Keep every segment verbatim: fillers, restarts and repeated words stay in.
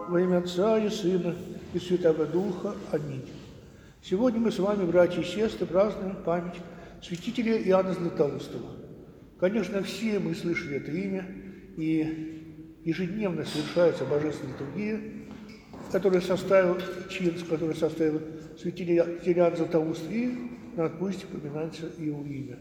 Во имя Отца и Сына и Святого Духа. Аминь. Сегодня мы с вами, братья и сестры, празднуем память святителя Иоанна Златоустова. Конечно, все мы слышали это имя, и ежедневно совершается божественная литургия, которую составил чин, который составил святитель Иоанн Златоуст, и на отпусте упоминается его имя.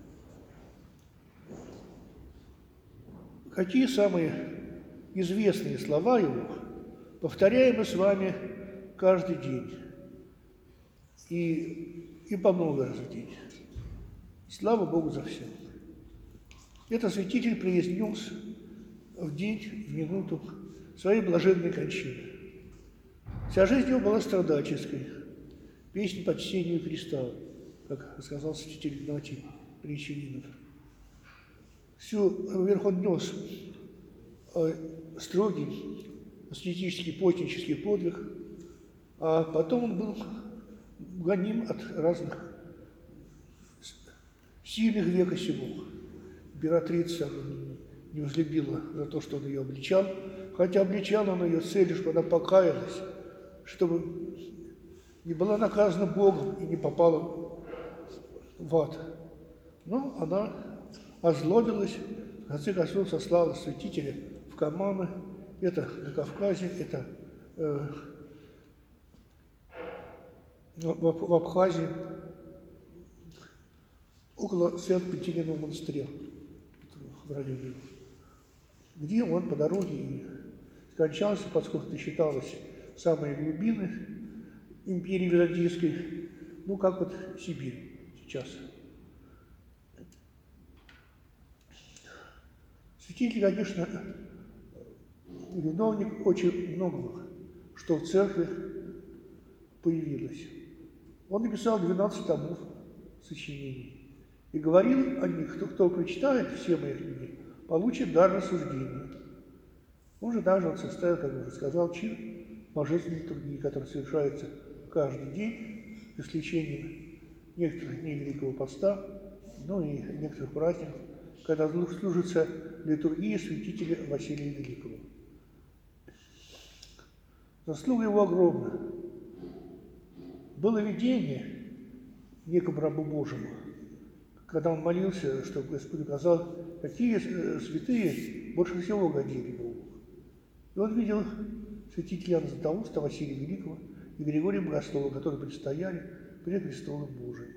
Какие самые известные слова его повторяем мы с вами каждый день и, и по много раз в день. Слава Богу за все. Этот святитель произнес в день, в минуту своей блаженной кончины. Вся жизнь его была страдальческой. Песня почтению Христа, как сказал святитель Игнатий Причининов. Всю вверх он нес строгий аскетический, постнический подвиг, а потом он был гоним от разных сильных века сего. Императрица не возлюбила за то, что он ее обличал, хотя обличал он ее целью, чтобы она покаялась, чтобы не была наказана Богом и не попала в ад. Но она озлобилась, в конце концов сослала святителя в Каманы, это на Кавказе, это э, в, в Абхазии, около Свято-Пантелеймона монастыря, в районе, где он по дороге и скончался, поскольку это считалось самой глубины империи Византийской, ну, как вот Сибирь сейчас. Святитель, конечно, виновник очень многого, что в церкви появилось. Он написал двенадцать томов сочинений и говорил о них, кто, кто прочитает все мои книги, получит дар рассуждения. Он же даже он составил, как я уже сказал, чин божественной литургии, который совершается каждый день с исключением некоторых дней Великого Поста, ну и некоторых праздников, когда служится литургия святителя Василия Великого. Заслуга его огромна. Было видение некому рабу Божьему, когда он молился, чтобы Господь указал, какие святые больше всего угодили Богу. И он видел святителя Иоанна Златоуста, Василия Великого и Григория Богослова, которые предстояли перед престолом Божиим.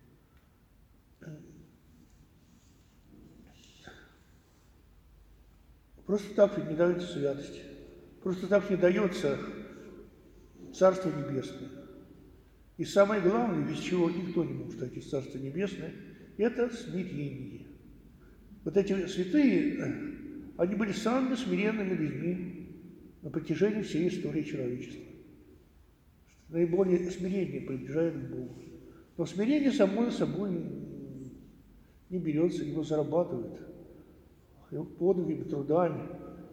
Просто так ведь не дается святость. Просто так не дается Царство Небесное. И самое главное, без чего никто не может войти в Царство Небесное, это смирение. Вот эти святые, они были самыми смиренными людьми на протяжении всей истории человечества. Наиболее смирение приближает к Богу. Но смирение само собой не берется, его зарабатывает. Подвигами, трудами,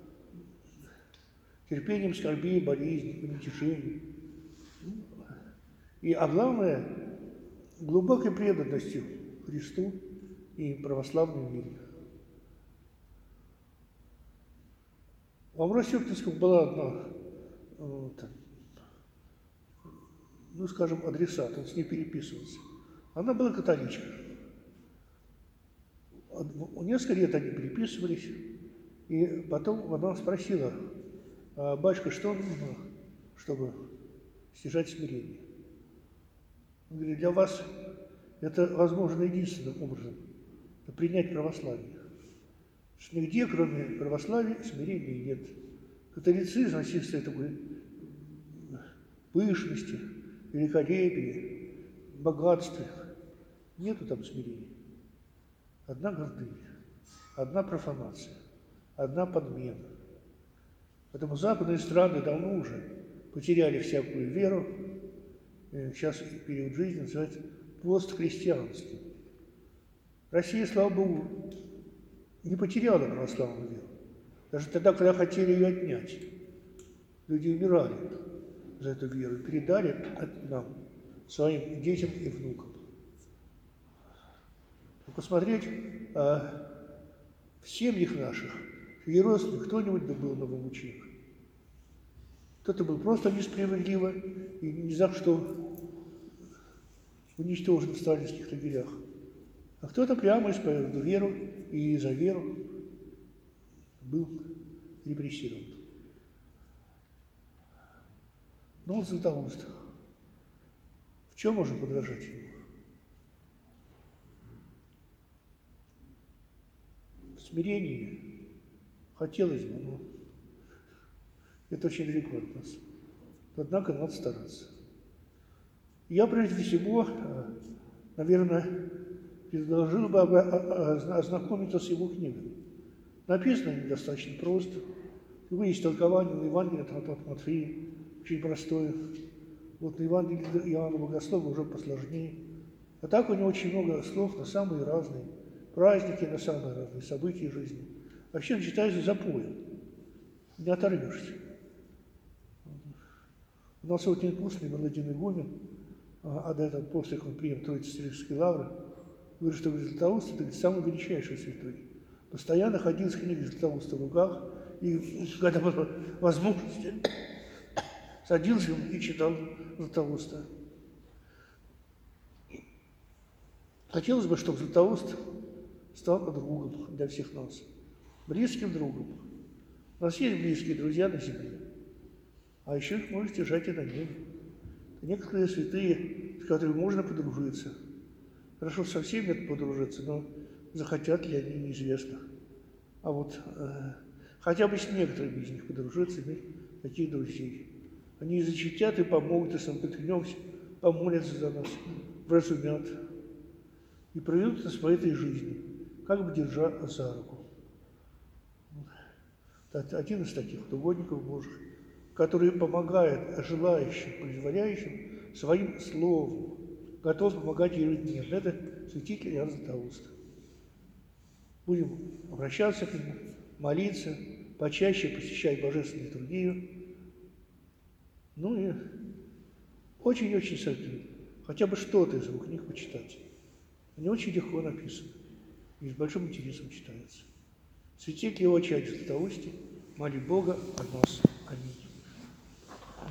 терпением скорбей, болезней, уничижений. И, а главное, глубокой преданностью Христу и православной вере. В Амвросии-Оптинском была одна, вот, ну, скажем, адресат, он с ней переписывался. Она была католичка. Несколько лет они переписывались, и потом она спросила: батюшка, что нужно, чтобы стяжать смирение? Он говорит: для вас это возможно единственным образом – принять православие. Что нигде, кроме православия, смирения нет. Католицизм, насильство такой пышности, великолепия, богатства. Нету там смирения. Одна гордыня, одна профанация, одна подмена. Поэтому западные страны давно уже потеряли всякую веру. Сейчас период жизни называется постхристианством. Россия, слава Богу, не потеряла православную веру. Даже тогда, когда хотели ее отнять. Люди умирали за эту веру, передали от нам, своим детям и внукам. Посмотреть а, в семьях наших, среди родственников, кто-нибудь да был новомученик. Кто-то был просто несправедливо и ни за что уничтожен в сталинских лагерях. А кто-то прямо исповедовал веру и за веру был репрессирован. Но он Златоуст. В чем можно подражать ему? В смирении хотелось бы, но это очень далеко от нас. Однако надо стараться. Я прежде всего, наверное, предложил бы ознакомиться с его книгами. Написано они достаточно просто. Его есть толкование на Евангелие от Матфея, очень простое. Вот на Евангелие Иоанна Богослова уже посложнее. А так у него очень много слов на самые разные праздники, на самые разные события жизни. Вообще он читается запоем. Не оторвешься. У нас вот непустный молодой игумен, а до этого после, как он принял Троице-Сергиевской лавры, говорит, что Златоуст – это самый величайший святой. Постоянно ходил с книгой Златоуста в руках, и когда было возможности, садился и читал Златоуста. Хотелось бы, чтобы Златоуст стал другом для всех нас, близким другом. У нас есть близкие друзья на земле, а еще их можно держать и на небе. Некоторые святые, с которыми можно подружиться. Хорошо, со всеми это подружиться, но захотят ли они, неизвестно. А вот э, хотя бы с некоторыми из них подружиться, иметь таких друзей. Они и защитят, и помогут, если мы приткнемся, помолятся за нас, вразумят. И проведут нас по этой жизни, как бы держа за руку. Один из таких вот угодников Божьих, который помогает желающим, произволяющим своим словом, готов помогать ежедневно. Это святитель Иоанн Златоуст. Будем обращаться к нему, молиться, почаще посещать божественную литургию. Ну и очень-очень советую хотя бы что-то из его книг почитать. Они очень легко написаны и с большим интересом читаются. Святитель его чаще Златоусте, моли Бога о нас. Аминь.